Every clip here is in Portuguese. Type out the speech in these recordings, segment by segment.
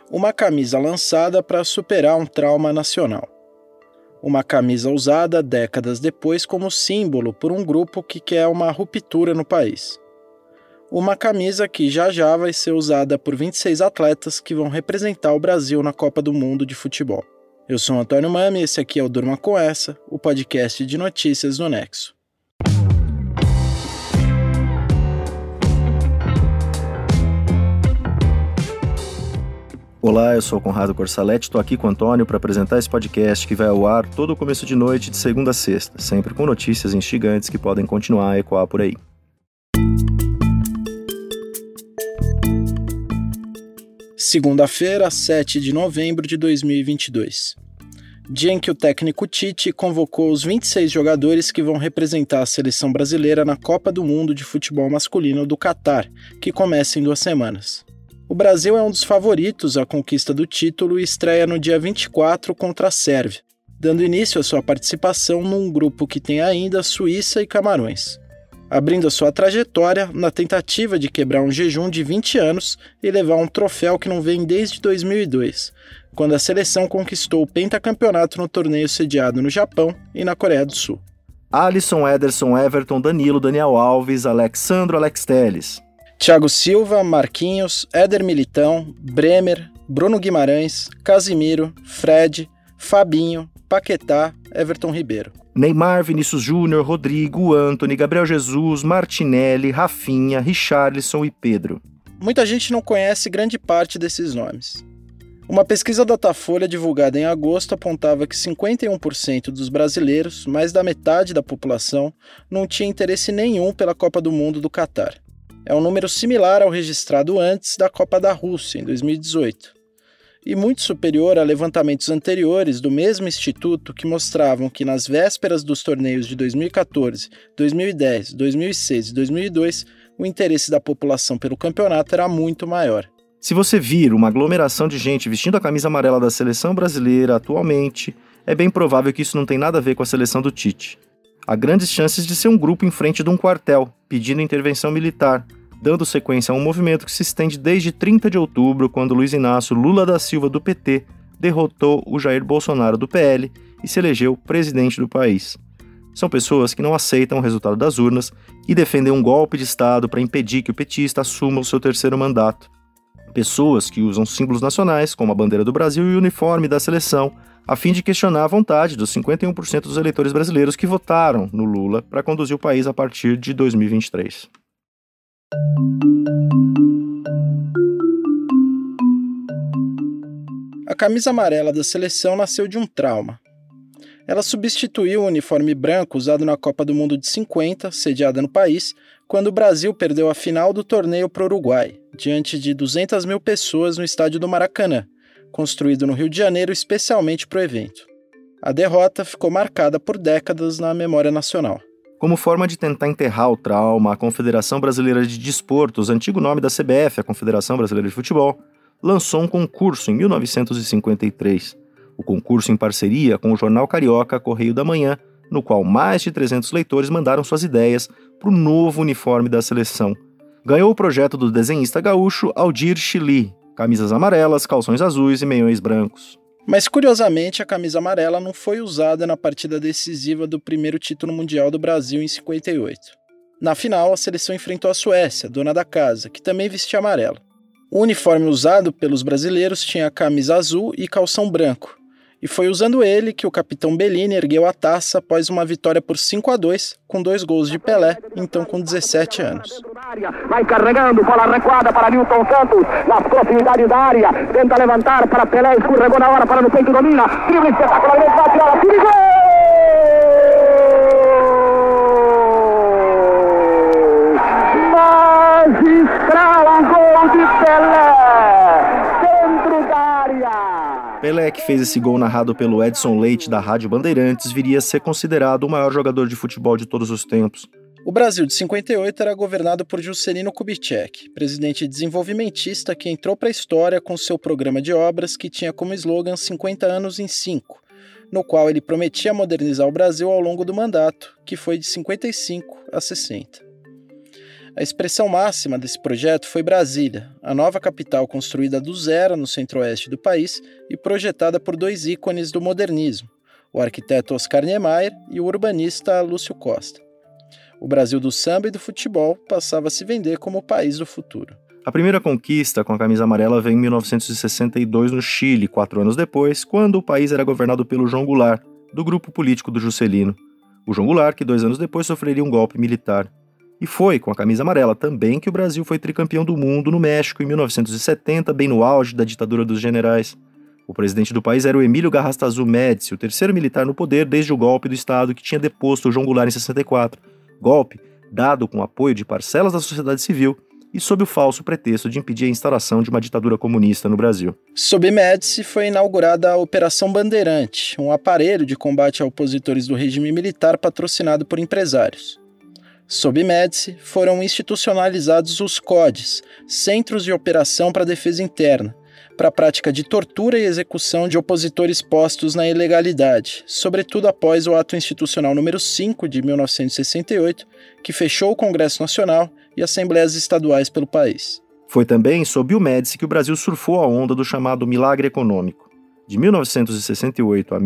Uma camisa lançada para superar um trauma nacional. Uma camisa usada décadas depois como símbolo por um grupo que quer uma ruptura no país. Uma camisa que já vai ser usada por 26 atletas que vão representar o Brasil na Copa do Mundo de Futebol. Eu sou o Antônio Mami e esse aqui é o Durma Com Essa, o podcast de notícias do Nexo. Olá, eu sou o Conrado Corsaletti, estou aqui com o Antônio para apresentar esse podcast que vai ao ar todo começo de noite de segunda a sexta, sempre com notícias instigantes que podem continuar a ecoar por aí. Segunda-feira, 7 de novembro de 2022. Dia em que o técnico Tite convocou os 26 jogadores que vão representar a seleção brasileira na Copa do Mundo de Futebol Masculino do Catar, que começa em 2 semanas. O Brasil é um dos favoritos à conquista do título e estreia no dia 24 contra a Sérvia, dando início à sua participação num grupo que tem ainda Suíça e Camarões, abrindo a sua trajetória na tentativa de quebrar um jejum de 20 anos e levar um troféu que não vem desde 2002, quando a seleção conquistou o pentacampeonato no torneio sediado no Japão e na Coreia do Sul. Alisson, Ederson, Everton, Danilo, Daniel Alves, Alexandro, Alex Telles. Thiago Silva, Marquinhos, Éder Militão, Bremer, Bruno Guimarães, Casimiro, Fred, Fabinho, Paquetá, Everton Ribeiro. Neymar, Vinícius Júnior, Rodrigo, Antony, Gabriel Jesus, Martinelli, Rafinha, Richarlison e Pedro. Muita gente não conhece grande parte desses nomes. Uma pesquisa Datafolha divulgada em agosto apontava que 51% dos brasileiros, mais da metade da população, não tinha interesse nenhum pela Copa do Mundo do Catar. É um número similar ao registrado antes da Copa da Rússia, em 2018, e muito superior a levantamentos anteriores do mesmo instituto que mostravam que nas vésperas dos torneios de 2014, 2010, 2006 e 2002, o interesse da população pelo campeonato era muito maior. Se você vir uma aglomeração de gente vestindo a camisa amarela da seleção brasileira atualmente, é bem provável que isso não tem nada a ver com a seleção do Tite. Há grandes chances de ser um grupo em frente de um quartel, pedindo intervenção militar, dando sequência a um movimento que se estende desde 30 de outubro, quando Luiz Inácio Lula da Silva, do PT, derrotou o Jair Bolsonaro, do PL, e se elegeu presidente do país. São pessoas que não aceitam o resultado das urnas e defendem um golpe de Estado para impedir que o petista assuma o seu terceiro mandato. Pessoas que usam símbolos nacionais, como a bandeira do Brasil e o uniforme da seleção, a fim de questionar a vontade dos 51% dos eleitores brasileiros que votaram no Lula para conduzir o país a partir de 2023. A camisa amarela da seleção nasceu de um trauma. Ela substituiu o uniforme branco usado na Copa do Mundo de 50, sediada no país, quando o Brasil perdeu a final do torneio para o Uruguai, diante de 200 mil pessoas no estádio do Maracanã, construído no Rio de Janeiro especialmente para o evento. A derrota ficou marcada por décadas na memória nacional. Como forma de tentar enterrar o trauma, a Confederação Brasileira de Desportos, antigo nome da CBF, a Confederação Brasileira de Futebol, lançou um concurso em 1953. O concurso em parceria com o jornal carioca Correio da Manhã, no qual mais de 300 leitores mandaram suas ideias para o novo uniforme da seleção. Ganhou o projeto do desenhista gaúcho Aldir Chili, camisas amarelas, calções azuis e meiões brancos. Mas, curiosamente, a camisa amarela não foi usada na partida decisiva do primeiro título mundial do Brasil em 58. Na final, a seleção enfrentou a Suécia, dona da casa, que também vestia amarelo. O uniforme usado pelos brasileiros tinha camisa azul e calção branco, e foi usando ele que o capitão Bellini ergueu a taça após uma vitória por 5-2, com 2 gols de Pelé, então com 17 anos. Vai carregando, bola recuada para Nilton Santos, nas proximidades da área, tenta levantar para Pelé, escorregou na hora para no peito, domina, drible espetacularmente, bate ela, tira e gol! Magistral gol de Pelé, dentro da área! Pelé, que fez esse gol narrado pelo Edson Leite da Rádio Bandeirantes, viria a ser considerado o maior jogador de futebol de todos os tempos. O Brasil de 58 era governado por Juscelino Kubitschek, presidente desenvolvimentista que entrou para a história com seu programa de obras que tinha como slogan 50 anos em 5, no qual ele prometia modernizar o Brasil ao longo do mandato, que foi de 55 a 60. A expressão máxima desse projeto foi Brasília, a nova capital construída do zero no centro-oeste do país e projetada por dois ícones do modernismo, o arquiteto Oscar Niemeyer e o urbanista Lúcio Costa. O Brasil do samba e do futebol passava a se vender como o país do futuro. A primeira conquista com a camisa amarela veio em 1962 no Chile, 4 anos depois, quando o país era governado pelo João Goulart, do grupo político do Juscelino. O João Goulart, que 2 anos depois sofreria um golpe militar. E foi com a camisa amarela também que o Brasil foi tricampeão do mundo no México em 1970, bem no auge da ditadura dos generais. O presidente do país era o Emílio Garrastazu Médici, o terceiro militar no poder desde o golpe do Estado que tinha deposto o João Goulart em 64. Golpe dado com o apoio de parcelas da sociedade civil e sob o falso pretexto de impedir a instauração de uma ditadura comunista no Brasil. Sob Médici foi inaugurada a Operação Bandeirante, um aparelho de combate a opositores do regime militar patrocinado por empresários. Sob Médici foram institucionalizados os CODES, Centros de Operação para a Defesa Interna, para a prática de tortura e execução de opositores postos na ilegalidade, sobretudo após o Ato Institucional número 5 de 1968, que fechou o Congresso Nacional e assembleias estaduais pelo país. Foi também sob o Médici que o Brasil surfou a onda do chamado milagre econômico. De 1968 a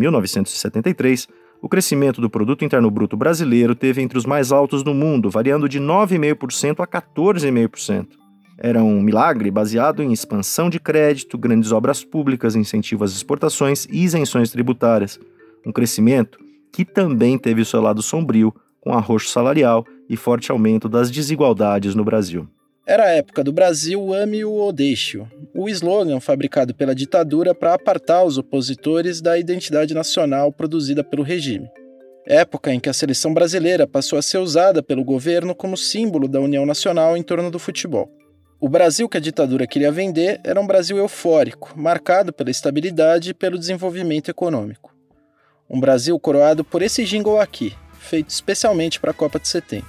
1973, o crescimento do Produto Interno Bruto brasileiro teve entre os mais altos do mundo, variando de 9,5% a 14,5%. Era um milagre baseado em expansão de crédito, grandes obras públicas, incentivo às exportações e isenções tributárias. Um crescimento que também teve o seu lado sombrio, com arroxo salarial e forte aumento das desigualdades no Brasil. Era a época do Brasil ame-o ou deixe-o, o slogan fabricado pela ditadura para apartar os opositores da identidade nacional produzida pelo regime. Época em que a seleção brasileira passou a ser usada pelo governo como símbolo da união nacional em torno do futebol. O Brasil que a ditadura queria vender era um Brasil eufórico, marcado pela estabilidade e pelo desenvolvimento econômico. Um Brasil coroado por esse jingle aqui, feito especialmente para a Copa de 70.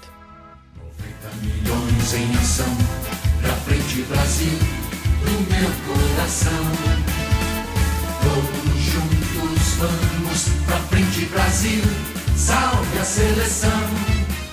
90 milhões em ação, pra frente Brasil, do meu coração. Todos juntos vamos, pra frente Brasil, salve a seleção.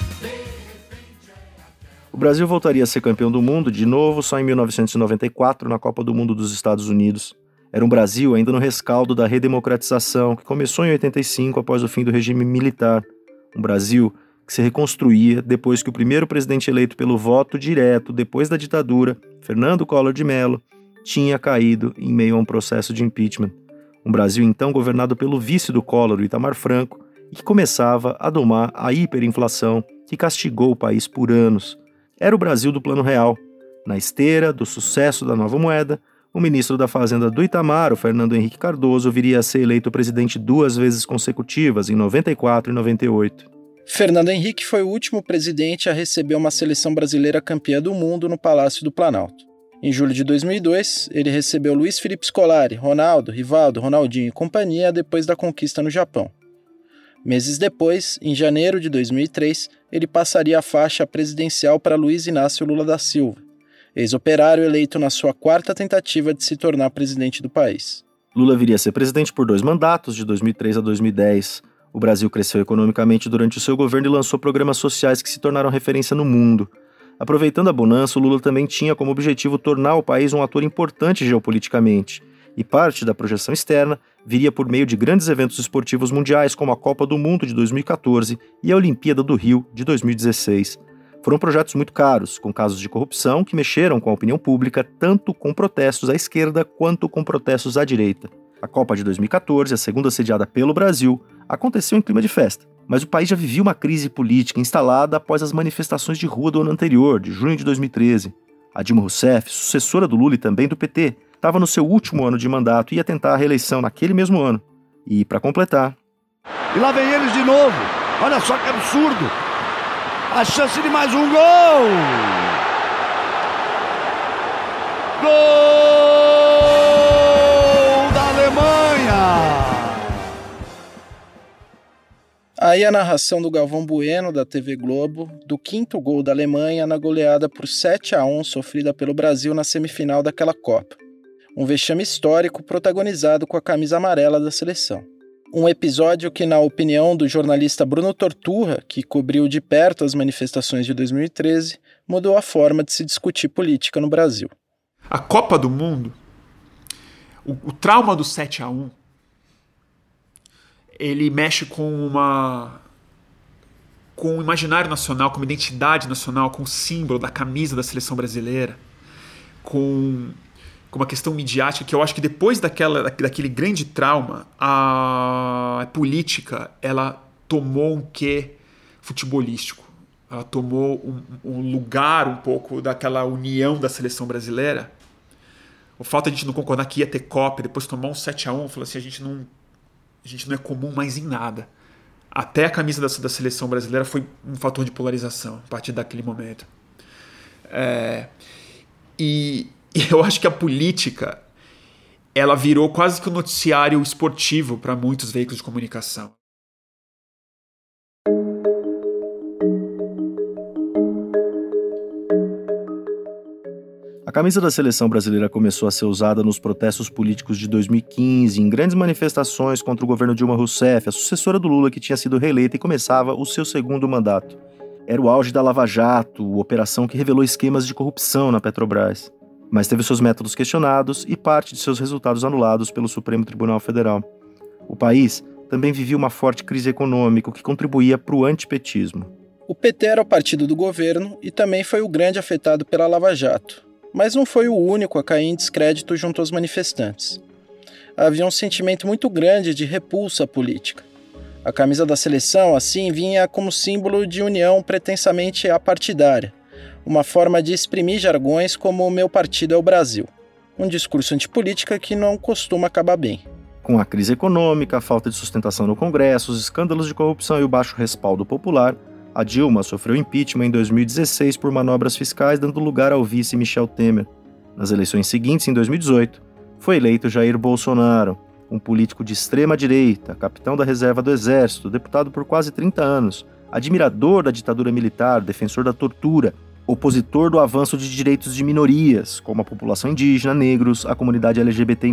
O Brasil voltaria a ser campeão do mundo de novo só em 1994, na Copa do Mundo dos Estados Unidos. Era um Brasil ainda no rescaldo da redemocratização, que começou em 85 após o fim do regime militar. Um Brasil que se reconstruía depois que o primeiro presidente eleito pelo voto direto depois da ditadura, Fernando Collor de Mello, tinha caído em meio a um processo de impeachment. Um Brasil então governado pelo vice do Collor, Itamar Franco, e que começava a domar a hiperinflação que castigou o país por anos. Era o Brasil do Plano Real. Na esteira do sucesso da nova moeda, o ministro da Fazenda do Itamar, o Fernando Henrique Cardoso, viria a ser eleito presidente 2 vezes consecutivas, em 94 e 98. Fernando Henrique foi o último presidente a receber uma seleção brasileira campeã do mundo no Palácio do Planalto. Em julho de 2002, ele recebeu Luiz Felipe Scolari, Ronaldo, Rivaldo, Ronaldinho e companhia depois da conquista no Japão. Meses depois, em janeiro de 2003, ele passaria a faixa presidencial para Luiz Inácio Lula da Silva, ex-operário eleito na sua 4ª tentativa de se tornar presidente do país. Lula viria a ser presidente por 2 mandatos, de 2003 a 2010. O Brasil cresceu economicamente durante o seu governo e lançou programas sociais que se tornaram referência no mundo. Aproveitando a bonança, o Lula também tinha como objetivo tornar o país um ator importante geopoliticamente. E parte da projeção externa viria por meio de grandes eventos esportivos mundiais como a Copa do Mundo de 2014 e a Olimpíada do Rio de 2016. Foram projetos muito caros, com casos de corrupção que mexeram com a opinião pública, tanto com protestos à esquerda quanto com protestos à direita. A Copa de 2014, a segunda sediada pelo Brasil, aconteceu em clima de festa, mas o país já vivia uma crise política instalada após as manifestações de rua do ano anterior, de junho de 2013. A Dilma Rousseff, sucessora do Lula e também do PT, estava no seu último ano de mandato e ia tentar a reeleição naquele mesmo ano. E, para completar... E lá vem eles de novo. Olha só que absurdo. A chance de mais um gol. Gol da Alemanha. Aí a narração do Galvão Bueno, da TV Globo, do 5º gol da Alemanha na goleada por 7-1 sofrida pelo Brasil na semifinal daquela Copa. Um vexame histórico protagonizado com a camisa amarela da seleção. Um episódio que, na opinião do jornalista Bruno Torturra, que cobriu de perto as manifestações de 2013, mudou a forma de se discutir política no Brasil. A Copa do Mundo, o trauma do 7-1, ele mexe com o imaginário nacional, com uma identidade nacional, com o símbolo da camisa da seleção brasileira, com uma questão midiática que eu acho que depois daquele grande trauma, a política ela tomou um quê futebolístico. Ela tomou um lugar um pouco daquela união da seleção brasileira. O fato de a gente não concordar que ia ter Copa, depois tomar um 7-1, falou assim, a gente não é comum mais em nada. Até a camisa da seleção brasileira foi um fator de polarização a partir daquele momento. E eu acho que a política ela virou quase que um noticiário esportivo para muitos veículos de comunicação. A camisa da seleção brasileira começou a ser usada nos protestos políticos de 2015, em grandes manifestações contra o governo Dilma Rousseff, a sucessora do Lula que tinha sido reeleita e começava o seu segundo mandato. Era o auge da Lava Jato, operação que revelou esquemas de corrupção na Petrobras. Mas teve seus métodos questionados e parte de seus resultados anulados pelo Supremo Tribunal Federal. O país também vivia uma forte crise econômica, o que contribuía para o antipetismo. O PT era o partido do governo e também foi o grande afetado pela Lava Jato, mas não foi o único a cair em descrédito junto aos manifestantes. Havia um sentimento muito grande de repulsa política. A camisa da seleção, assim, vinha como símbolo de união pretensamente apartidária, uma forma de exprimir jargões como o meu partido é o Brasil, um discurso antipolítica que não costuma acabar bem. Com a crise econômica, a falta de sustentação no Congresso, os escândalos de corrupção e o baixo respaldo popular, a Dilma sofreu impeachment em 2016 por manobras fiscais, dando lugar ao vice Michel Temer. Nas eleições seguintes, em 2018, foi eleito Jair Bolsonaro, um político de extrema-direita, capitão da reserva do Exército, deputado por quase 30 anos, admirador da ditadura militar, defensor da tortura, opositor do avanço de direitos de minorias, como a população indígena, negros, a comunidade LGBTI+.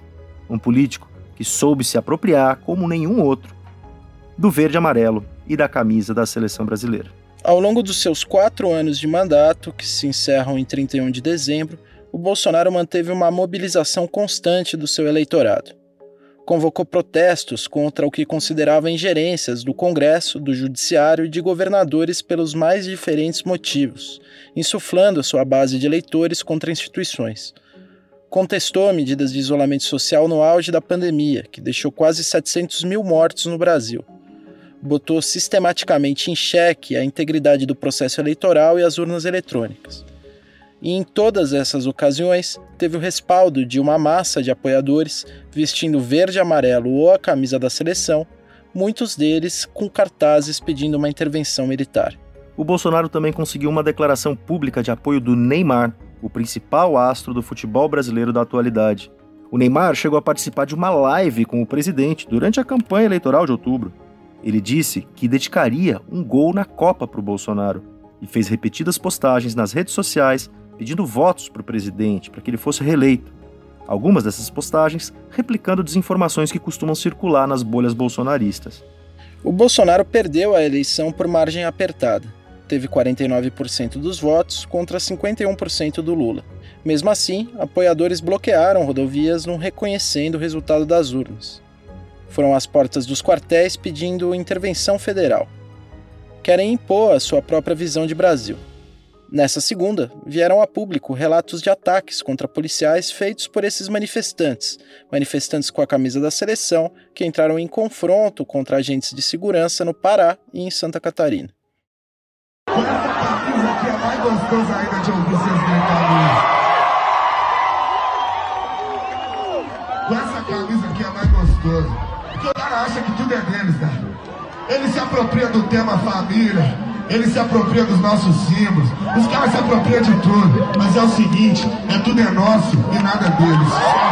Um político que soube se apropriar, como nenhum outro, do verde e amarelo e da camisa da seleção brasileira. Ao longo dos seus 4 anos de mandato, que se encerram em 31 de dezembro, o Bolsonaro manteve uma mobilização constante do seu eleitorado. Convocou protestos contra o que considerava ingerências do Congresso, do Judiciário e de governadores pelos mais diferentes motivos, insuflando a sua base de eleitores contra instituições. Contestou medidas de isolamento social no auge da pandemia, que deixou quase 700 mil mortos no Brasil. Botou sistematicamente em xeque a integridade do processo eleitoral e as urnas eletrônicas. E em todas essas ocasiões, teve o respaldo de uma massa de apoiadores vestindo verde e amarelo ou a camisa da seleção, muitos deles com cartazes pedindo uma intervenção militar. O Bolsonaro também conseguiu uma declaração pública de apoio do Neymar, o principal astro do futebol brasileiro da atualidade. O Neymar chegou a participar de uma live com o presidente durante a campanha eleitoral de outubro. Ele disse que dedicaria um gol na Copa para o Bolsonaro e fez repetidas postagens nas redes sociais pedindo votos para o presidente, para que ele fosse reeleito. Algumas dessas postagens replicando desinformações que costumam circular nas bolhas bolsonaristas. O Bolsonaro perdeu a eleição por margem apertada. Teve 49% dos votos contra 51% do Lula. Mesmo assim, apoiadores bloquearam rodovias não reconhecendo o resultado das urnas. Foram às portas dos quartéis pedindo intervenção federal. Querem impor a sua própria visão de Brasil. Nessa segunda, vieram a público relatos de ataques contra policiais feitos por esses manifestantes com a camisa da seleção, que entraram em confronto contra agentes de segurança no Pará e em Santa Catarina. Essa camisa aqui é mais gostosa ainda de ouvir vocês gritarem. Com essa camisa aqui é mais gostoso. Porque o cara acha que tudo é deles, né? Ele se apropria do tema família. Ele se apropria dos nossos símbolos. Os caras se apropriam de tudo. Mas é o seguinte, tudo é nosso e nada deles.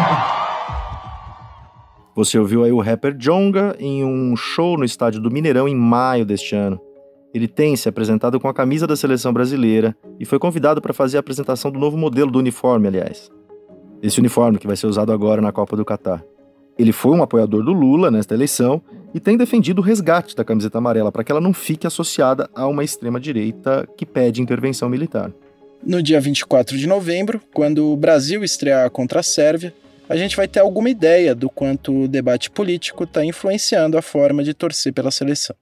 Você ouviu aí o rapper Djonga em um show no estádio do Mineirão em maio deste ano. Ele tem se apresentado com a camisa da seleção brasileira e foi convidado para fazer a apresentação do novo modelo do uniforme, aliás. Esse uniforme que vai ser usado agora na Copa do Catar. Ele foi um apoiador do Lula nesta eleição e tem defendido o resgate da camiseta amarela para que ela não fique associada a uma extrema-direita que pede intervenção militar. No dia 24 de novembro, quando o Brasil estrear contra a Sérvia, a gente vai ter alguma ideia do quanto o debate político está influenciando a forma de torcer pela seleção.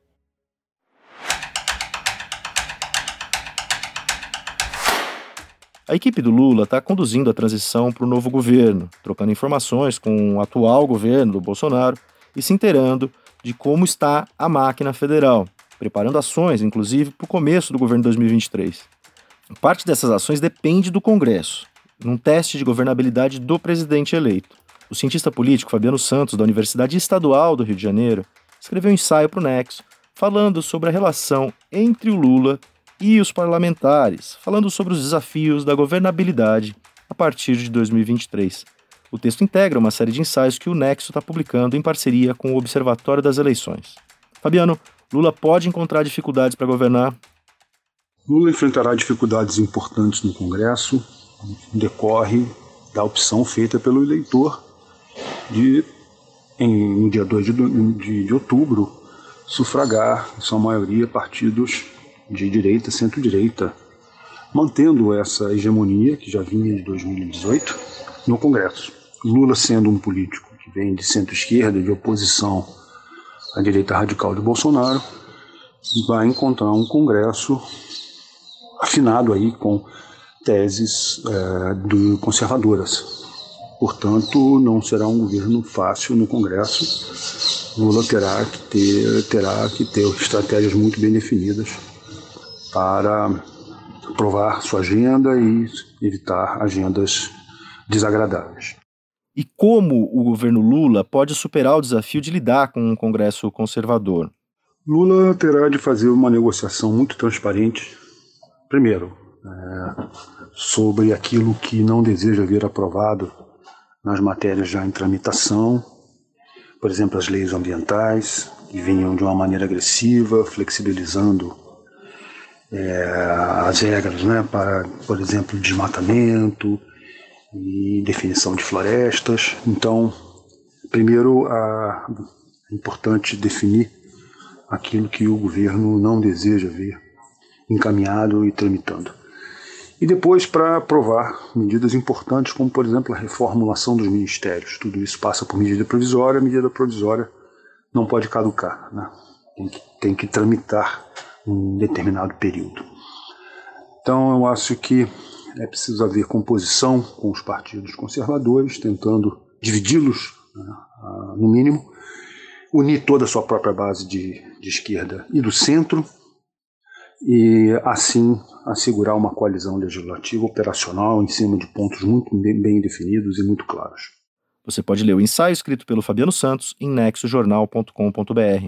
A equipe do Lula está conduzindo a transição para o novo governo, trocando informações com o atual governo do Bolsonaro e se inteirando de como está a máquina federal, preparando ações, inclusive, para o começo do governo 2023. Parte dessas ações depende do Congresso, num teste de governabilidade do presidente eleito. O cientista político Fabiano Santos, da Universidade Estadual do Rio de Janeiro, escreveu um ensaio para o Nexo, falando sobre a relação entre o Lula e os parlamentares, falando sobre os desafios da governabilidade a partir de 2023. O texto integra uma série de ensaios que o Nexo está publicando em parceria com o Observatório das Eleições. Fabiano, Lula pode encontrar dificuldades para governar? Lula enfrentará dificuldades importantes no Congresso, decorre da opção feita pelo eleitor de, no dia 2 de outubro, sufragar, em sua maioria, partidos de direita, centro-direita, mantendo essa hegemonia que já vinha de 2018 no Congresso. Lula, sendo um político que vem de centro-esquerda, de oposição à direita radical de Bolsonaro, vai encontrar um Congresso afinado aí com teses conservadoras. Portanto, não será um governo fácil no Congresso. Lula terá que ter estratégias muito bem definidas para aprovar sua agenda e evitar agendas desagradáveis. E como o governo Lula pode superar o desafio de lidar com um Congresso conservador? Lula terá de fazer uma negociação muito transparente, primeiro, sobre aquilo que não deseja ver aprovado nas matérias já em tramitação, por exemplo, as leis ambientais, que vinham de uma maneira agressiva, flexibilizando as regras, para, por exemplo, desmatamento e definição de florestas. Então, primeiro, é importante definir aquilo que o governo não deseja ver encaminhado e tramitando. E depois, para aprovar medidas importantes, como, por exemplo, a reformulação dos ministérios. Tudo isso passa por medida provisória. A medida provisória não pode caducar, tem que tramitar um determinado período. Então, eu acho que é preciso haver composição com os partidos conservadores, tentando dividi-los, no mínimo, unir toda a sua própria base de esquerda e do centro, e assim assegurar uma coalizão legislativa operacional em cima de pontos muito bem definidos e muito claros. Você pode ler o ensaio escrito pelo Fabiano Santos em nexojornal.com.br.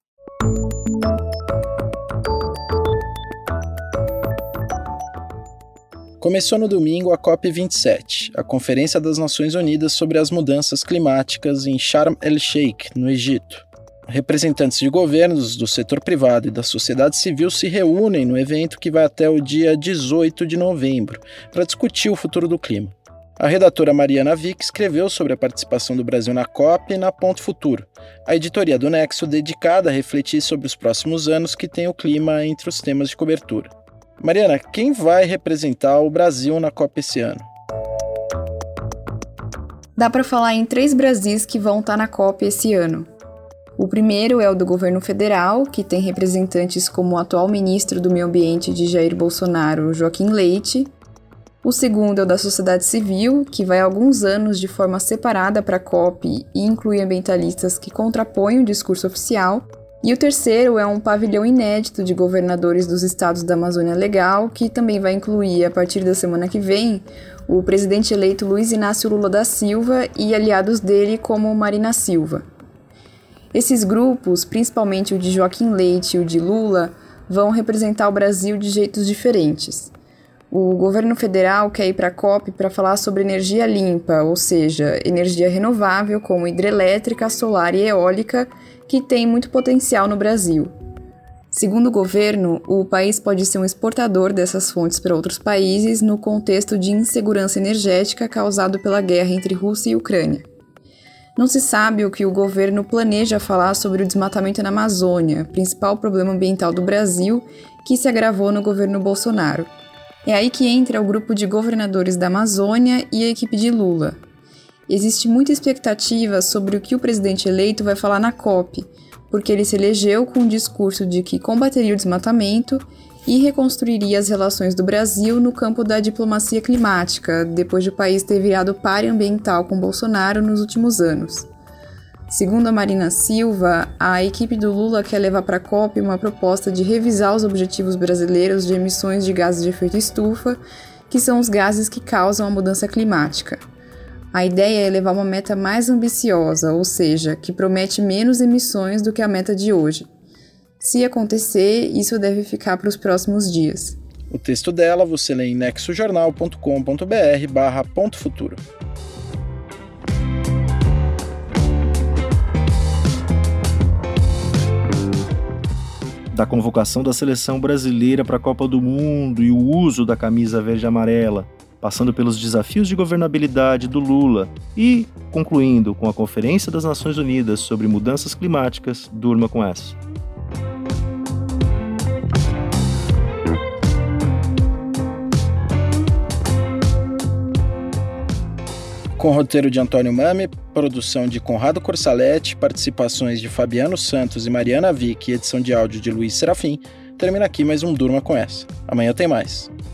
Começou no domingo a COP27, a Conferência das Nações Unidas sobre as Mudanças Climáticas em Sharm el-Sheikh, no Egito. Representantes de governos, do setor privado e da sociedade civil se reúnem no evento que vai até o dia 18 de novembro, para discutir o futuro do clima. A redatora Mariana Vick escreveu sobre a participação do Brasil na COP e na Ponto Futuro, a editoria do Nexo dedicada a refletir sobre os próximos anos que tem o clima entre os temas de cobertura. Mariana, quem vai representar o Brasil na COP esse ano? Dá para falar em 3 Brasis que vão estar na COP esse ano. O primeiro é o do governo federal, que tem representantes como o atual ministro do Meio Ambiente de Jair Bolsonaro, Joaquim Leite. O segundo é o da sociedade civil, que vai há alguns anos de forma separada para a COP e inclui ambientalistas que contrapõem o discurso oficial. E o terceiro é um pavilhão inédito de governadores dos estados da Amazônia Legal, que também vai incluir, a partir da semana que vem, o presidente eleito Luiz Inácio Lula da Silva e aliados dele como Marina Silva. Esses grupos, principalmente o de Joaquim Leite e o de Lula, vão representar o Brasil de jeitos diferentes. O governo federal quer ir para a COP para falar sobre energia limpa, ou seja, energia renovável como hidrelétrica, solar e eólica, que tem muito potencial no Brasil. Segundo o governo, o país pode ser um exportador dessas fontes para outros países no contexto de insegurança energética causado pela guerra entre Rússia e Ucrânia. Não se sabe o que o governo planeja falar sobre o desmatamento na Amazônia, principal problema ambiental do Brasil, que se agravou no governo Bolsonaro. É aí que entra o grupo de governadores da Amazônia e a equipe de Lula. Existe muita expectativa sobre o que o presidente eleito vai falar na COP, porque ele se elegeu com um discurso de que combateria o desmatamento e reconstruiria as relações do Brasil no campo da diplomacia climática, depois de o país ter virado páreo ambiental com Bolsonaro nos últimos anos. Segundo a Marina Silva, a equipe do Lula quer levar para a COP uma proposta de revisar os objetivos brasileiros de emissões de gases de efeito estufa, que são os gases que causam a mudança climática. A ideia é levar uma meta mais ambiciosa, ou seja, que promete menos emissões do que a meta de hoje. Se acontecer, isso deve ficar para os próximos dias. O texto dela você lê em nexojornal.com.br/.futuro. Da convocação da seleção brasileira para a Copa do Mundo e o uso da camisa verde e amarela, passando pelos desafios de governabilidade do Lula e concluindo com a Conferência das Nações Unidas sobre Mudanças Climáticas, durma com essa. Com roteiro de Antônio Mami, produção de Conrado Corsaletti, participações de Fabiano Santos e Mariana Vick e edição de áudio de Luiz Serafim, termina aqui mais um Durma com essa. Amanhã tem mais.